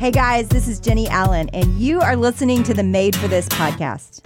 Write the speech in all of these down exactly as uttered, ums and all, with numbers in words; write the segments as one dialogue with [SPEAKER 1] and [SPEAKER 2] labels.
[SPEAKER 1] Hey guys, this is Jenny Allen, and you are listening to the Made for This podcast.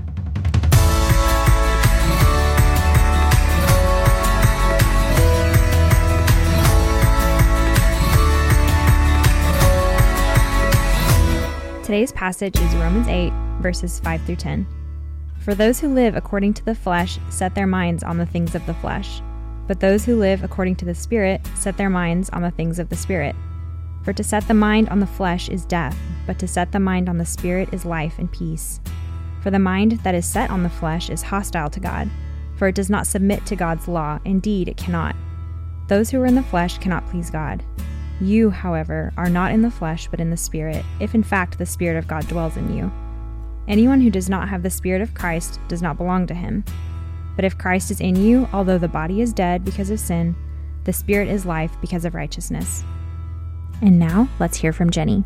[SPEAKER 2] Today's passage is Romans eight, verses five through ten. For those who live according to the flesh set their minds on the things of the flesh, but those who live according to the Spirit set their minds on the things of the Spirit. For to set the mind on the flesh is death, but to set the mind on the Spirit is life and peace. For the mind that is set on the flesh is hostile to God, for it does not submit to God's law. Indeed, it cannot. Those who are in the flesh cannot please God. You, however, are not in the flesh, but in the Spirit, if in fact the Spirit of God dwells in you. Anyone who does not have the Spirit of Christ does not belong to him. But if Christ is in you, although the body is dead because of sin, the Spirit is life because of righteousness. And now, let's hear from Jenny.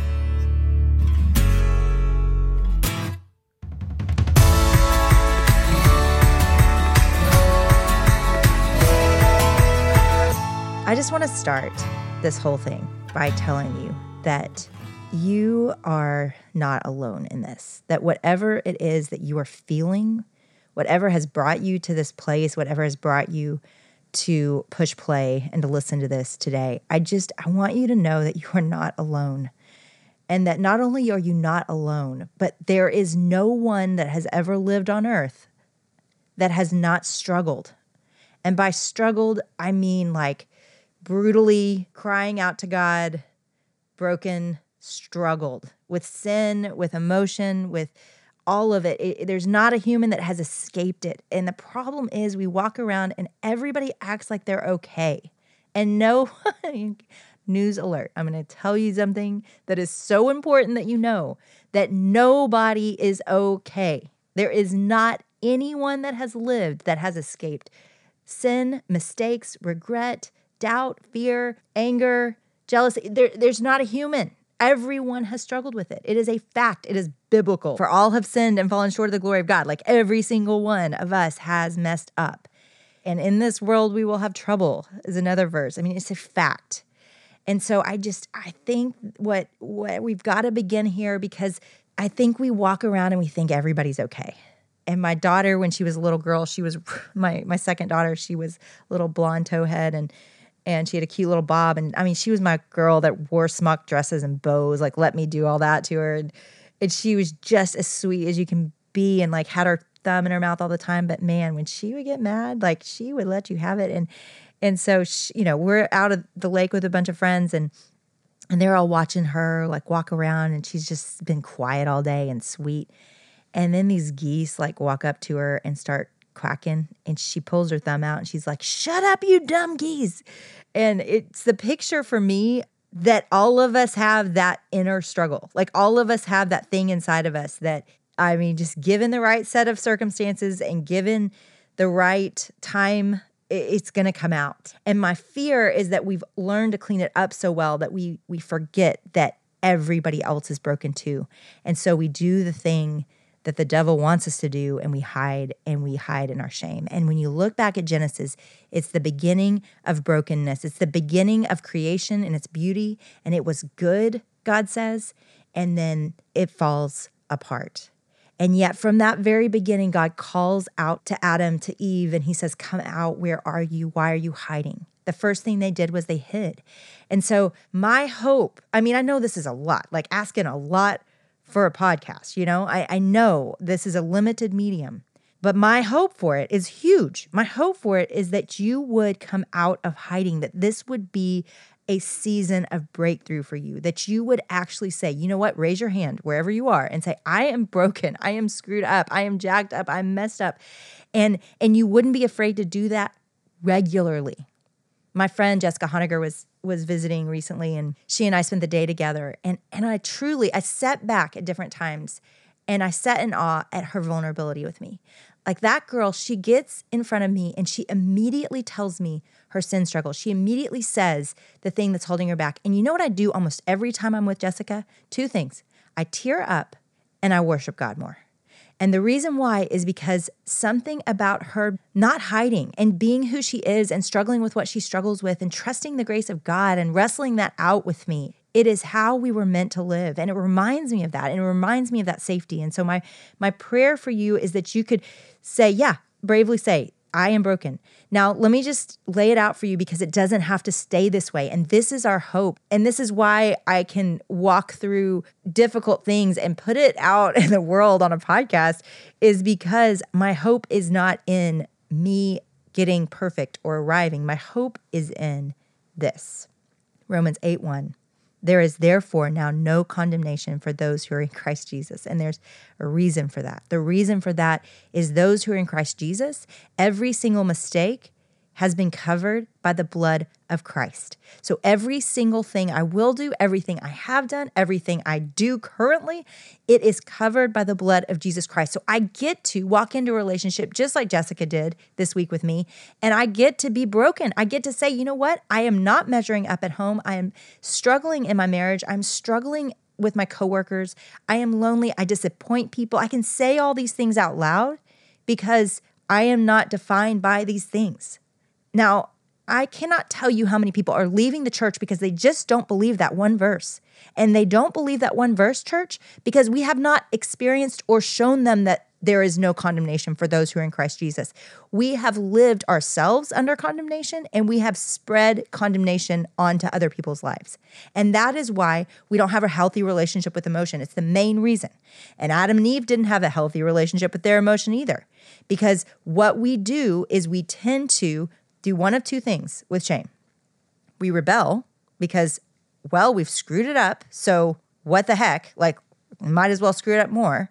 [SPEAKER 1] I just want to start this whole thing by telling you that you are not alone in this, that whatever it is that you are feeling, whatever has brought you to this place, whatever has brought you to push play and to listen to this today, I just, I want you to know that you are not alone. And that not only are you not alone, but there is no one that has ever lived on earth that has not struggled. And by struggled, I mean like brutally crying out to God, broken, struggled with sin, with emotion, with all of it. it. There's not a human that has escaped it. And the problem is we walk around and everybody acts like they're okay. And no, news alert, I'm going to tell you something that is so important that you know, that nobody is okay. There is not anyone that has lived that has escaped sin, mistakes, regret, doubt, fear, anger, jealousy. There, there's not a human. Everyone has struggled with it. It is a fact. It is biblical. For all have sinned and fallen short of the glory of God. Like every single one of us has messed up. And in this world, we will have trouble is another verse. I mean, it's a fact. And so I just, I think what, what we've got to begin here, because I think we walk around and we think everybody's okay. And my daughter, when she was a little girl, she was, my, my second daughter, she was a little blonde towhead and And she had a cute little bob. And I mean, she was my girl that wore smock dresses and bows, like let me do all that to her. And, and she was just as sweet as you can be and like had her thumb in her mouth all the time. But man, when she would get mad, like she would let you have it. And and so, she, you know, we're out of the lake with a bunch of friends and and they're all watching her like walk around and she's just been quiet all day and sweet. And then these geese like walk up to her and start quacking and she pulls her thumb out and she's like, shut up, you dumb geese. And it's the picture for me that all of us have that inner struggle. Like all of us have that thing inside of us that, I mean, just given the right set of circumstances and given the right time, it's going to come out. And my fear is that we've learned to clean it up so well that we we forget that everybody else is broken too. And so we do the thing that the devil wants us to do, and we hide, and we hide in our shame. And when you look back at Genesis, it's the beginning of brokenness. It's the beginning of creation and its beauty, and it was good, God says, and then it falls apart. And yet from that very beginning, God calls out to Adam, to Eve, and he says, come out, where are you? Why are you hiding? The first thing they did was they hid. And so my hope, I mean, I know this is a lot, like asking a lot for a podcast, you know, I, I know this is a limited medium, but my hope for it is huge. My hope for it is that you would come out of hiding, that this would be a season of breakthrough for you, that you would actually say, you know what, raise your hand wherever you are and say, I am broken, I am screwed up, I am jacked up, I'm messed up. And, and you wouldn't be afraid to do that regularly. My friend Jessica Honegger was was visiting recently, and she and I spent the day together. And and I truly, I sat back at different times, and I sat in awe at her vulnerability with me. Like that girl, she gets in front of me, and she immediately tells me her sin struggle. She immediately says the thing that's holding her back. And you know what I do almost every time I'm with Jessica? Two things. I tear up, and I worship God more. And the reason why is because something about her not hiding and being who she is and struggling with what she struggles with and trusting the grace of God and wrestling that out with me, It is how we were meant to live. And it reminds me of that. And it reminds me of that safety. And so my my prayer for you is that you could say, yeah, bravely say, I am broken. Now, let me just lay it out for you because it doesn't have to stay this way. And this is our hope. And this is why I can walk through difficult things and put it out in the world on a podcast, is because my hope is not in me getting perfect or arriving. My hope is in this. Romans eight one. There is therefore now no condemnation for those who are in Christ Jesus. And there's a reason for that. The reason for that is those who are in Christ Jesus, every single mistake has been covered by the blood of Christ. So every single thing I will do, everything I have done, everything I do currently, it is covered by the blood of Jesus Christ. So I get to walk into a relationship just like Jessica did this week with me, and I get to be broken. I get to say, you know what? I am not measuring up at home. I am struggling in my marriage. I'm struggling with my coworkers. I am lonely. I disappoint people. I can say all these things out loud because I am not defined by these things. Now, I cannot tell you how many people are leaving the church because they just don't believe that one verse. And they don't believe that one verse, church, because we have not experienced or shown them that there is no condemnation for those who are in Christ Jesus. We have lived ourselves under condemnation, and we have spread condemnation onto other people's lives. And that is why we don't have a healthy relationship with emotion. It's the main reason. And Adam and Eve didn't have a healthy relationship with their emotion either, because what we do is we tend to do one of two things with shame. We rebel because, well, we've screwed it up, so what the heck? Like, might as well screw it up more.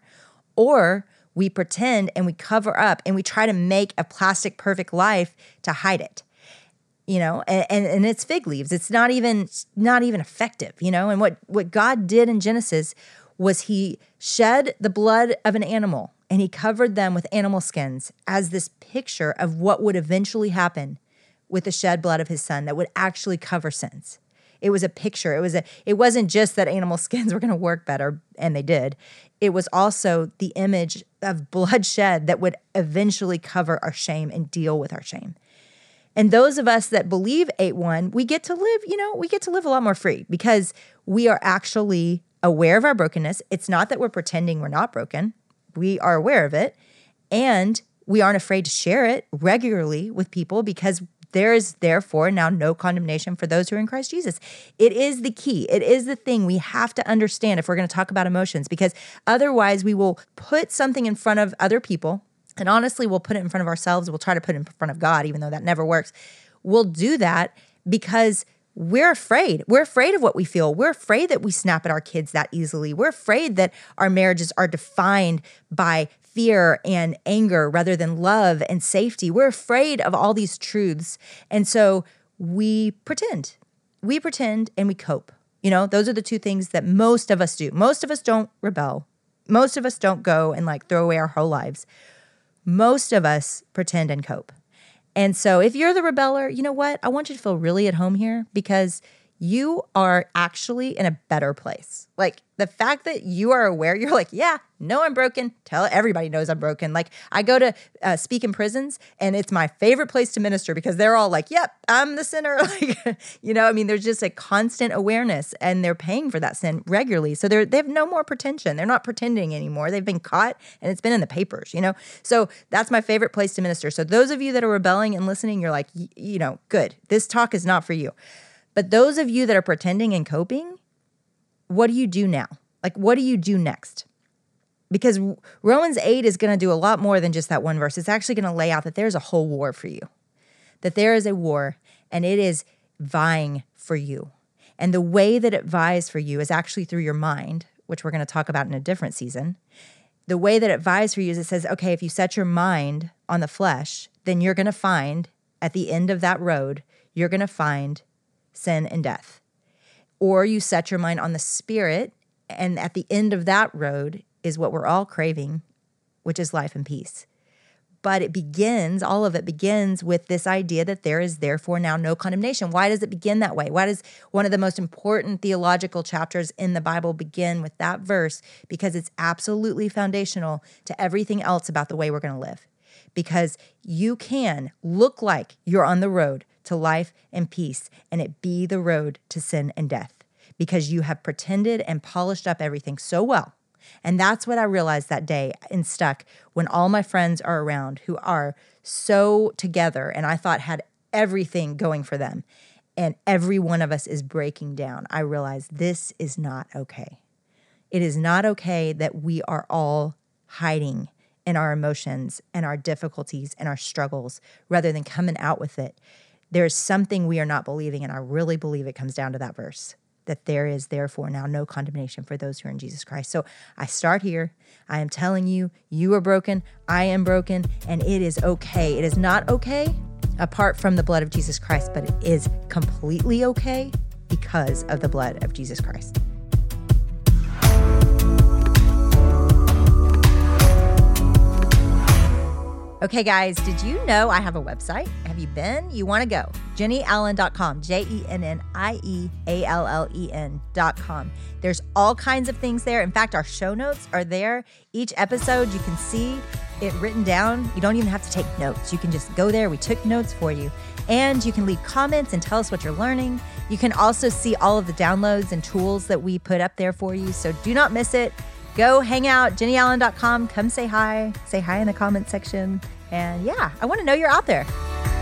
[SPEAKER 1] Or we pretend and we cover up and we try to make a plastic perfect life to hide it. You know, and, and, and it's fig leaves. It's not even not even effective, you know? And what, what God did in Genesis was he shed the blood of an animal and he covered them with animal skins as this picture of what would eventually happen with the shed blood of his son that would actually cover sins. It was a picture. It was a. It wasn't just that animal skins were going to work better, and they did. It was also the image of bloodshed that would eventually cover our shame and deal with our shame. And those of us that believe eight one, we get to live, you know, we get to live a lot more free because we are actually aware of our brokenness. It's not that we're pretending we're not broken. We are aware of it, and we aren't afraid to share it regularly with people because there is therefore now no condemnation for those who are in Christ Jesus. It is the key. It is the thing we have to understand if we're going to talk about emotions, because otherwise we will put something in front of other people, and honestly, we'll put it in front of ourselves. We'll try to put it in front of God, even though that never works. We'll do that because we're afraid. We're afraid of what we feel. We're afraid that we snap at our kids that easily. We're afraid that our marriages are defined by fear and anger rather than love and safety. We're afraid of all these truths. And so we pretend. We pretend and we cope. You know, those are the two things that most of us do. Most of us don't rebel. Most of us don't go and like throw away our whole lives. Most of us pretend and cope. And so if you're the rebeller, you know what? I want you to feel really at home here because you are actually in a better place. Like the fact that you are aware, you're like, yeah, no, I'm broken. Tell everybody knows I'm broken. Like I go to uh, speak in prisons and it's my favorite place to minister because they're all like, yep, I'm the sinner. Like, you know, I mean, there's just a constant awareness and they're paying for that sin regularly. So they're, they have no more pretension. They're not pretending anymore. They've been caught and it's been in the papers, you know? So that's my favorite place to minister. So those of you that are rebelling and listening, you're like, you know, good. This talk is not for you. But those of you that are pretending and coping, what do you do now? Like, what do you do next? Because Romans eight is going to do a lot more than just that one verse. It's actually going to lay out that there's a whole war for you, that there is a war and it is vying for you. And the way that it vies for you is actually through your mind, which we're going to talk about in a different season. The way that it vies for you is it says, okay, if you set your mind on the flesh, then you're going to find at the end of that road, you're going to find sin and death. Or you set your mind on the spirit, and at the end of that road is what we're all craving, which is life and peace. But it begins, all of it begins with this idea that there is therefore now no condemnation. Why does it begin that way? Why does one of the most important theological chapters in the Bible begin with that verse? Because it's absolutely foundational to everything else about the way we're going to live. Because you can look like you're on the road to life and peace, and it be the road to sin and death. because you have pretended and polished up everything so well. And that's what I realized that day in Stuck, when all my friends are around who are so together and I thought had everything going for them, and every one of us is breaking down. I realized this is not okay. It is not okay that we are all hiding in our emotions and our difficulties and our struggles rather than coming out with it. There's something we are not believing, and I really believe it comes down to that verse, that there is therefore now no condemnation for those who are in Jesus Christ. So I start here. I am telling you, you are broken, I am broken, and it is okay. It is not okay apart from the blood of Jesus Christ, but it is completely okay because of the blood of Jesus Christ. Okay, guys, did you know I have a website? Have you been? You want to go? Jennie Allen dot com, J E N N I E A L L E N dot com. There's all kinds of things there. In fact, our show notes are there. Each episode, you can see it written down. You don't even have to take notes. You can just go there. We took notes for you. And you can leave comments and tell us what you're learning. You can also see all of the downloads and tools that we put up there for you. So do not miss it. Go hang out, Jennie Allen dot com. Come say hi. Say hi in the comment section. And yeah, I want to know you're out there.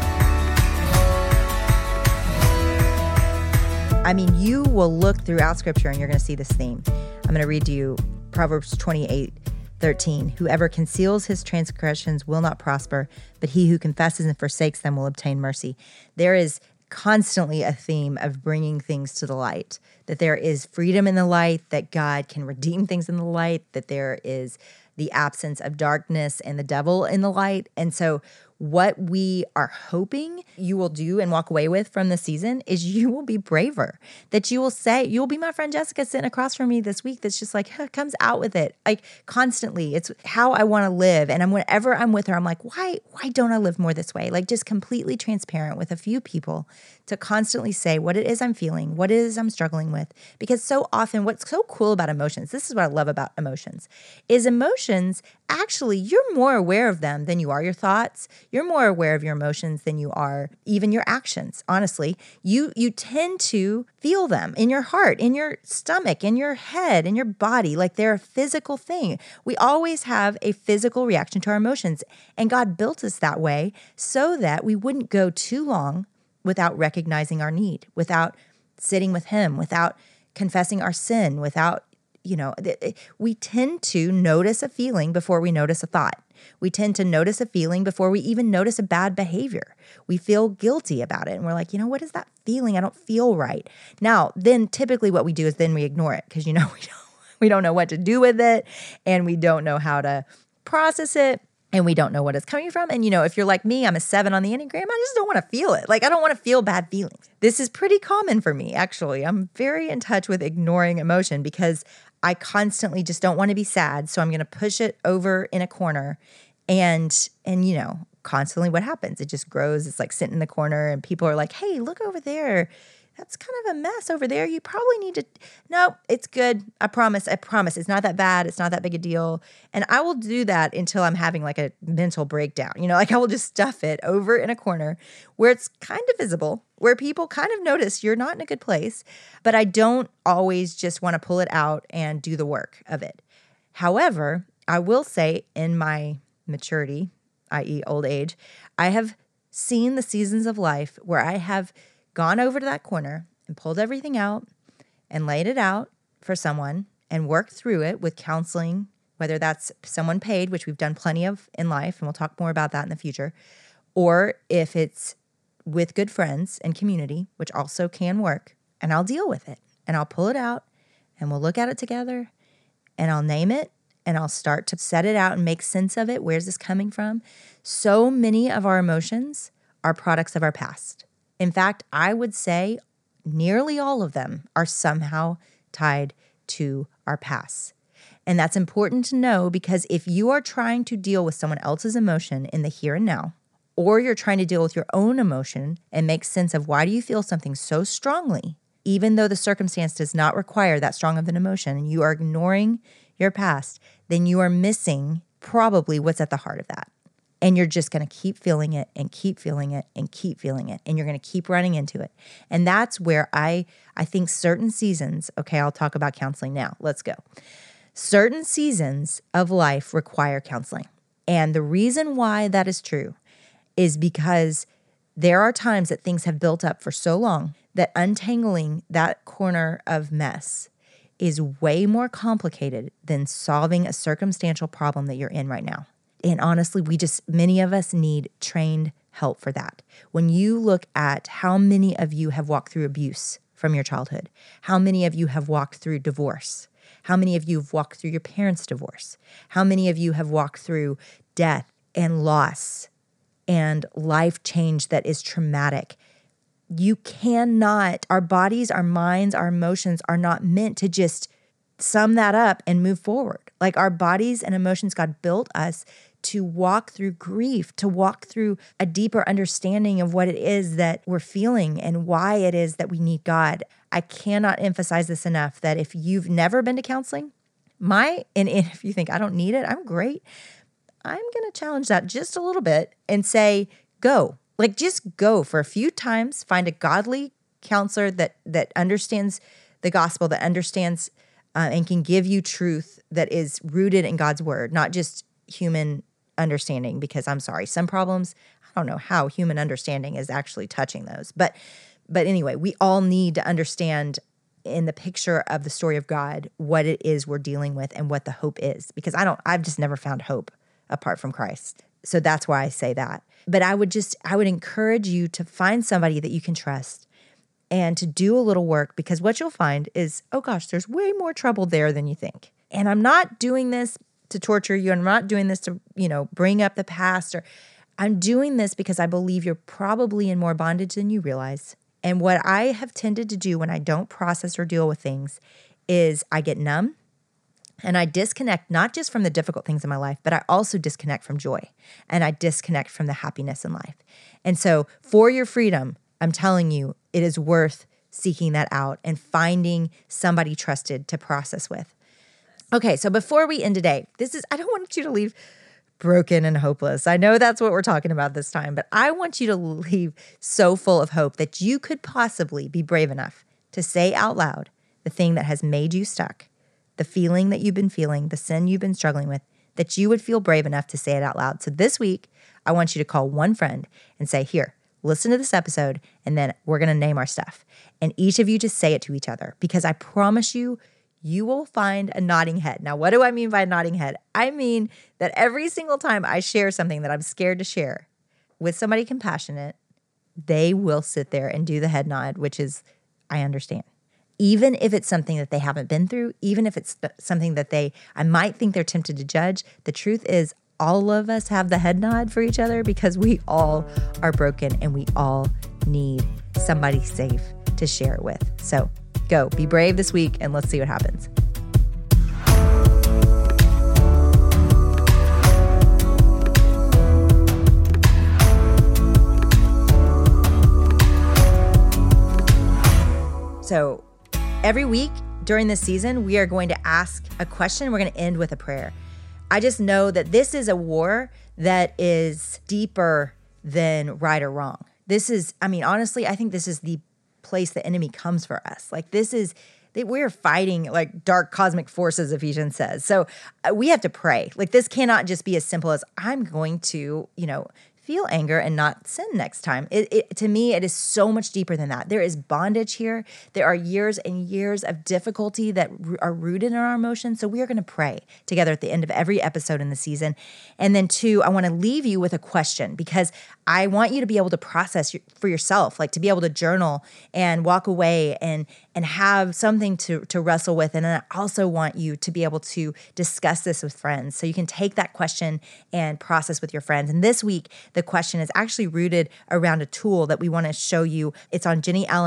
[SPEAKER 1] I mean, you will look throughout Scripture and you're going to see this theme. I'm going to read to you Proverbs twenty-eight thirteen. Whoever conceals his transgressions will not prosper, but he who confesses and forsakes them will obtain mercy. There is constantly a theme of bringing things to the light, that there is freedom in the light, that God can redeem things in the light, that there is the absence of darkness and the devil in the light. And so what we are hoping you will do and walk away with from this season is you will be braver, that you will say, you'll be my friend Jessica sitting across from me this week that's just like, huh, comes out with it, like constantly. It's how I want to live. And I'm whenever I'm with her, I'm like, why, why don't I live more this way? Like just completely transparent with a few people to constantly say what it is I'm feeling, what it is I'm struggling with. Because so often what's so cool about emotions, this is what I love about emotions, is emotions, actually, you're more aware of them than you are your thoughts. You're more aware of your emotions than you are even your actions. Honestly, you you tend to feel them in your heart, in your stomach, in your head, in your body, like they're a physical thing. We always have a physical reaction to our emotions. And God built us that way so that we wouldn't go too long without recognizing our need, without sitting with Him, without confessing our sin, without, you know, we tend to notice a feeling before we notice a thought. We tend to notice a feeling before we even notice a bad behavior. We feel guilty about it. And we're like, you know, what is that feeling? I don't feel right. Now, then typically what we do is then we ignore it because, you know, we don't, we don't know what to do with it and we don't know how to process it. And we don't know what it's coming from. And, you know, if you're like me, I'm a seven on the Enneagram. I just don't want to feel it. Like, I don't want to feel bad feelings. This is pretty common for me, actually. I'm very in touch with ignoring emotion because I constantly just don't want to be sad. So I'm going to push it over in a corner. And, and, you know, constantly what happens? It just grows. It's like sitting in the corner and people are like, hey, look over there. That's kind of a mess over there. You probably need to, no, it's good. I promise. I promise. It's not that bad. It's not that big a deal. And I will do that until I'm having like a mental breakdown. You know, like I will just stuff it over in a corner where it's kind of visible, where people kind of notice you're not in a good place, but I don't always just want to pull it out and do the work of it. However, I will say in my maturity, that is old age, I have seen the seasons of life where I have gone over to that corner and pulled everything out and laid it out for someone and worked through it with counseling, whether that's someone paid, which we've done plenty of in life, and we'll talk more about that in the future, or if it's with good friends and community, which also can work, and I'll deal with it and I'll pull it out and we'll look at it together and I'll name it and I'll start to set it out and make sense of it. Where's this coming from? So many of our emotions are products of our past. In fact, I would say nearly all of them are somehow tied to our past. And that's important to know because if you are trying to deal with someone else's emotion in the here and now, or you're trying to deal with your own emotion and make sense of why do you feel something so strongly, even though the circumstance does not require that strong of an emotion, and you are ignoring your past, then you are missing probably what's at the heart of that. And you're just going to keep feeling it and keep feeling it and keep feeling it. And you're going to keep running into it. And that's where I, I think certain seasons, okay, I'll talk about counseling now. Let's go. Certain seasons of life require counseling. And the reason why that is true is because there are times that things have built up for so long that untangling that corner of mess is way more complicated than solving a circumstantial problem that you're in right now. And honestly, we just, many of us need trained help for that. When you look at how many of you have walked through abuse from your childhood, how many of you have walked through divorce, how many of you have walked through your parents' divorce, how many of you have walked through death and loss and life change that is traumatic. You cannot, our bodies, our minds, our emotions are not meant to just sum that up and move forward. Like our bodies and emotions, God built us to walk through grief, to walk through a deeper understanding of what it is that we're feeling and why it is that we need God. I cannot emphasize this enough that if you've never been to counseling, my, and if you think I don't need it, I'm great. I'm going to challenge that just a little bit and say, go. Like just go for a few times, find a godly counselor that that understands the gospel, that understands uh, and can give you truth that is rooted in God's word, not just human understanding, because I'm sorry, some problems, I don't know how human understanding is actually touching those. But but anyway, we all need to understand in the picture of the story of God what it is we're dealing with and what the hope is, because I don't, I've just never found hope apart from Christ. So that's why I say that. But I would just, I would encourage you to find somebody that you can trust and to do a little work, because what you'll find is, oh gosh, there's way more trouble there than you think. And I'm not doing this to torture you. I'm not doing this to, you know, bring up the past, or I'm doing this because I believe you're probably in more bondage than you realize. And what I have tended to do when I don't process or deal with things is I get numb. And I disconnect not just from the difficult things in my life, but I also disconnect from joy, and I disconnect from the happiness in life. And so for your freedom, I'm telling you, it is worth seeking that out and finding somebody trusted to process with. Okay, so before we end today, this is, I don't want you to leave broken and hopeless. I know that's what we're talking about this time, but I want you to leave so full of hope that you could possibly be brave enough to say out loud the thing that has made you stuck, the feeling that you've been feeling, the sin you've been struggling with, that you would feel brave enough to say it out loud. So this week, I want you to call one friend and say, here, listen to this episode, and then we're going to name our stuff. And each of you just say it to each other, because I promise you, you will find a nodding head. Now, what do I mean by nodding head? I mean that every single time I share something that I'm scared to share with somebody compassionate, they will sit there and do the head nod, which is, I understand. Even if it's something that they haven't been through, even if it's something that they, I might think they're tempted to judge, the truth is all of us have the head nod for each other, because we all are broken and we all need somebody safe to share it with. So go, be brave this week, and let's see what happens. So every week during this season, we are going to ask a question. We're going to end with a prayer. I just know that this is a war that is deeper than right or wrong. This is, I mean, honestly, I think this is the place the enemy comes for us. Like this is, we're fighting like dark cosmic forces, Ephesians says. So uh, we have to pray. Like this cannot just be as simple as I'm going to, you know, feel anger and not sin next time. It, it, to me, it is so much deeper than that. There is bondage here. There are years and years of difficulty that r- are rooted in our emotions. So we are going to pray together at the end of every episode in the season. And then two, I want to leave you with a question, because I want you to be able to process your, for yourself, like to be able to journal and walk away and and have something to, to wrestle with. And then I also want you to be able to discuss this with friends. So you can take that question and process with your friends. And this week, the question is actually rooted around a tool that we want to show you. It's on Jennie Allen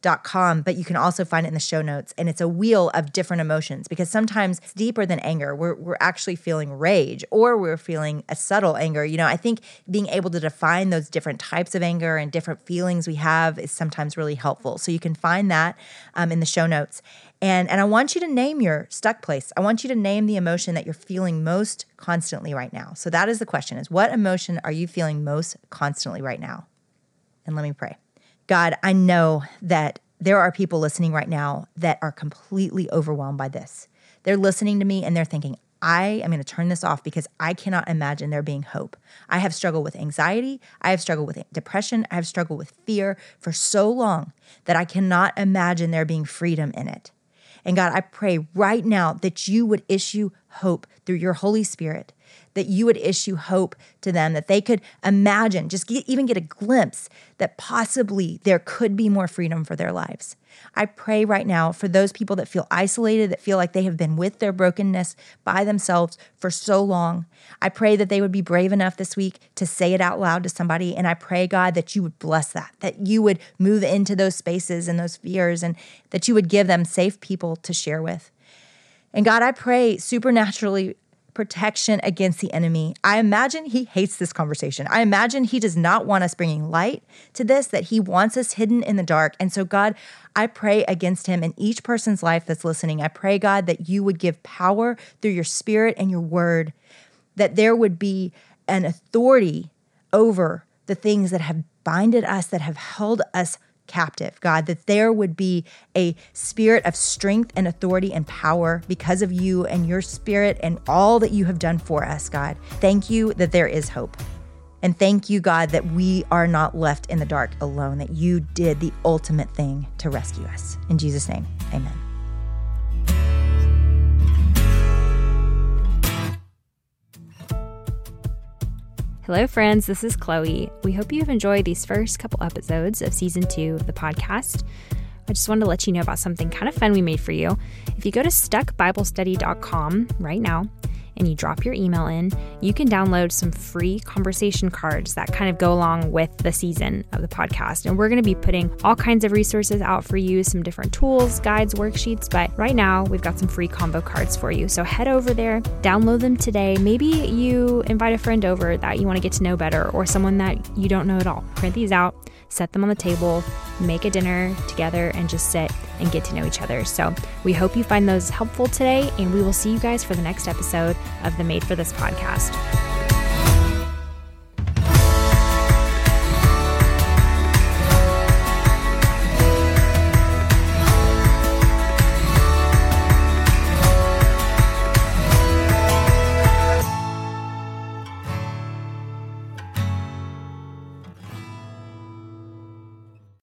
[SPEAKER 1] dot com, but you can also find it in the show notes. And it's a wheel of different emotions because sometimes it's deeper than anger. We're, we're actually feeling rage or we're feeling a subtle anger. You know, I think being able to define those different types of anger and different feelings we have is sometimes really helpful. So you can find that um, in the show notes. And, and I want you to name your stuck place. I want you to name the emotion that you're feeling most constantly right now. So that is the question, is what emotion are you feeling most constantly right now? And let me pray. God, I know that there are people listening right now that are completely overwhelmed by this. They're listening to me and they're thinking, I am going to turn this off because I cannot imagine there being hope. I have struggled with anxiety. I have struggled with depression. I have struggled with fear for so long that I cannot imagine there being freedom in it. And God, I pray right now that you would issue hope through your Holy Spirit, that you would issue hope to them, that they could imagine, just get, even get a glimpse that possibly there could be more freedom for their lives. I pray right now for those people that feel isolated, that feel like they have been with their brokenness by themselves for so long. I pray that they would be brave enough this week to say it out loud to somebody. And I pray, God, that you would bless that, that you would move into those spaces and those fears, and that you would give them safe people to share with. And God, I pray supernaturally protection against the enemy. I imagine he hates this conversation. I imagine he does not want us bringing light to this, that he wants us hidden in the dark. And so, God, I pray against him in each person's life that's listening. I pray, God, that you would give power through your Spirit and your word, that there would be an authority over the things that have binded us, that have held us captive, God, that there would be a spirit of strength and authority and power because of you and your Spirit and all that you have done for us, God. Thank you that there is hope. And thank you, God, that we are not left in the dark alone, that you did the ultimate thing to rescue us. In Jesus' name, amen.
[SPEAKER 2] Hello, friends. This is Chloe. We hope you've enjoyed these first couple episodes of season two of the podcast. I just wanted to let you know about something kind of fun we made for you. If you go to stuck bible study dot com right now and you drop your email in, you can download some free conversation cards that kind of go along with the season of the podcast. And we're going to be putting all kinds of resources out for you, some different tools, guides, worksheets. But right now, we've got some free combo cards for you. So head over there, download them today. Maybe you invite a friend over that you want to get to know better, or someone that you don't know at all. Print these out, set them on the table, make a dinner together, and just sit and get to know each other. So we hope you find those helpful today, and we will see you guys for the next episode of the Made for This podcast.